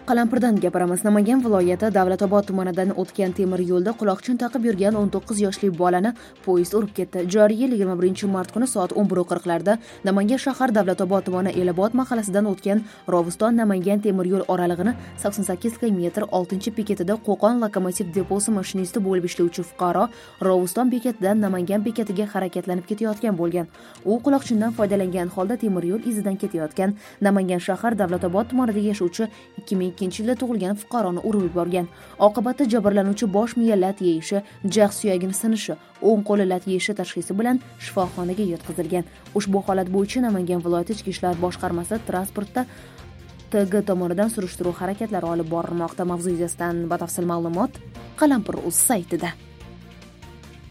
Qalampirdan gapiramiz. Namangan viloyati Davlatobod tumanidan o'tgan temir yo'lda quloqchin taqib yurgan 19 yoshli bolani poyezd urib ketdi. Joriy yil 21-mart kuni soat 11:40larda Namangan shahar Davlatobod tumani Elobod mahallasidan o'tgan Rovuston-Namangan temir yo'l oralig'ini 88 km 6-bekatida Qo'qon lokomotiv deposi mashinisti bo'lib ishlovchi fuqaro Rovuston bekatidan Namangan bekatiga harakatlanib ketayotgan bo'lgan. U quloqchindan foydalangan holda temir yo'l izidan ketayotgan Namangan shahar Davlatobod tumanida yashovchi 2002-yilda tug'ilgan fuqaroni urib yuborgan. Oqibatda jabrlanuvchi bosh miya lat yeyishi, jag' suyagini sinishi, o'ng qo'li lat yeyishi tashxisi bilan shifoxonaga yotqizilgan. Ushbu holat bo'yicha Namangan viloyati Ichki ishlar boshqarmasi transportda TG tomonidan surishtiruv harakatlari olib borilmoqda. Mavzu yuzasidan batafsil ma'lumot Qalampir.uz saytida.